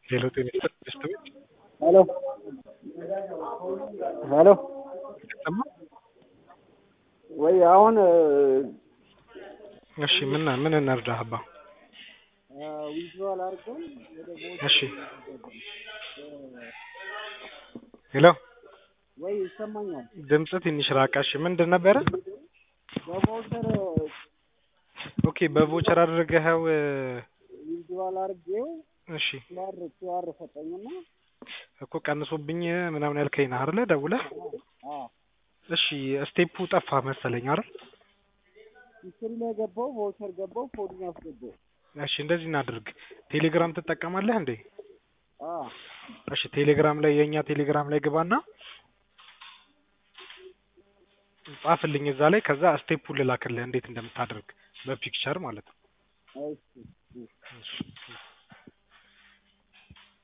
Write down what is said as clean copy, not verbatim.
ሌላው ጤና ይስጥልኝ። ሄሎ ሄሎ ይሰማ? ወይ አሁን እሺ ምን እንርዳህ አባ? ዊዝድሮዋል አድርገን ወደ ቦት እሺ ሄሎ ወይ ይሰማኛል። ድምጽ ትንሽ ራቀ። እሺ ምንድን ነበረ? በቮቸር ኦኬ በቮቸር አድርገኸው ዊዝድሮዋል አድርጌው እሺ ኪዋር ሰጠኝና እኮ ቀንሶብኝ ምናምን ያልከኝ ነህ አይደለ? ደውለህ እሺ ስቴፑ ጠፋ መሰለኝ አይደል? ሂስትሪ ላይ ገባው፣ ቮቸር ገባው፣ ኮዱን አስገባው። እሺ እንደዚህ እናድርግ። ቴሌግራም ትጠቀማለህ እንዴ? አዎ እሺ ቴሌግራም ላይ የኛ ቴሌግራም ላይ ግባና ጻፍልኝ እዛ ላይ። ከዛ ስቴፑን ልላክልህ እንዴት እንደምታደርግ በፒክቸር ማለት ነው። እሺ